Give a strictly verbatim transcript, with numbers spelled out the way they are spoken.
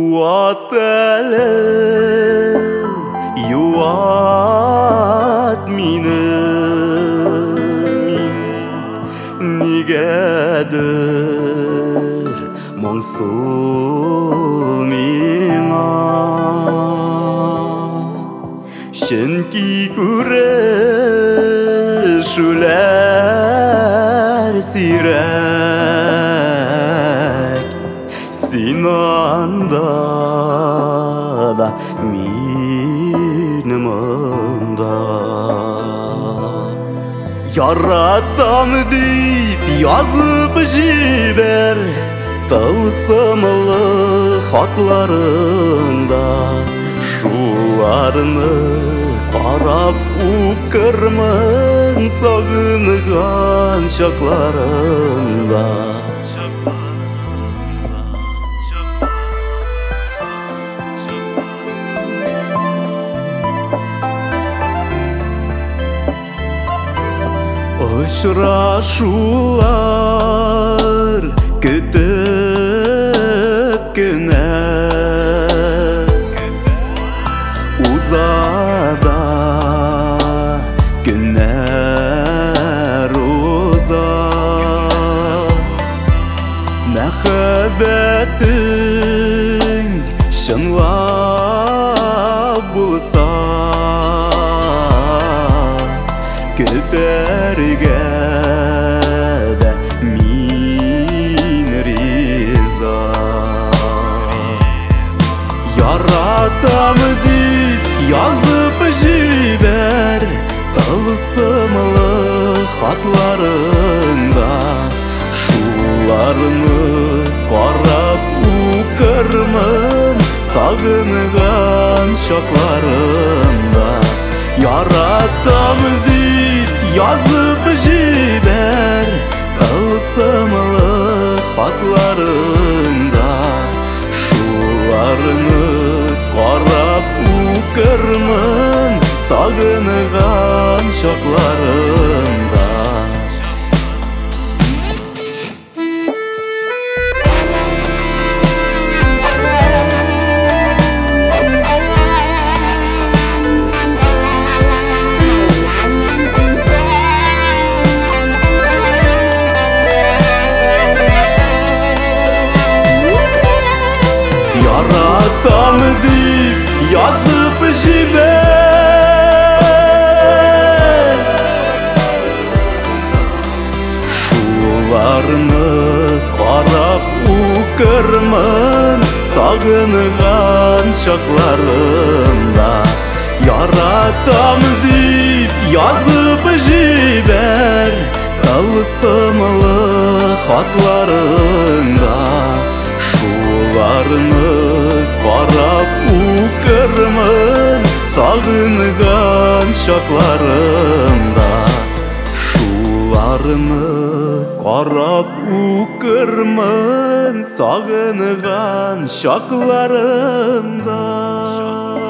Yuat әлі, yuat meni, Negedir moңсу миңа. Чөнки күрешүләр сирәк, син анда да, мин монда. Яратам дип язып җибәр тылсымлы хатларыңда. Шуларны карап укырмын сагынган чакларымда. Очрашулар көтеп кенә узада, көннәр уза. Мәхәббәтең чынлап булса, көтәргә дә мин риза. Яратам дип язып җибәр тылсымлы хатларыңда. Шуларны карап укырмын сагынган чакларымда. Яратам дип язып җибәр тылсымлы хатларыңда. Шуларны карап укырмын сагынган чакларымда. Яратам дип язып җибәр, шуларны карап укырмын сагынган чакларымда. Яратам дип язып җибәр тылсымлы хатларыңда. Шуларны карап укырмын сагынган чакларымда. Шуларны карап укырмын сагынган чакларымда.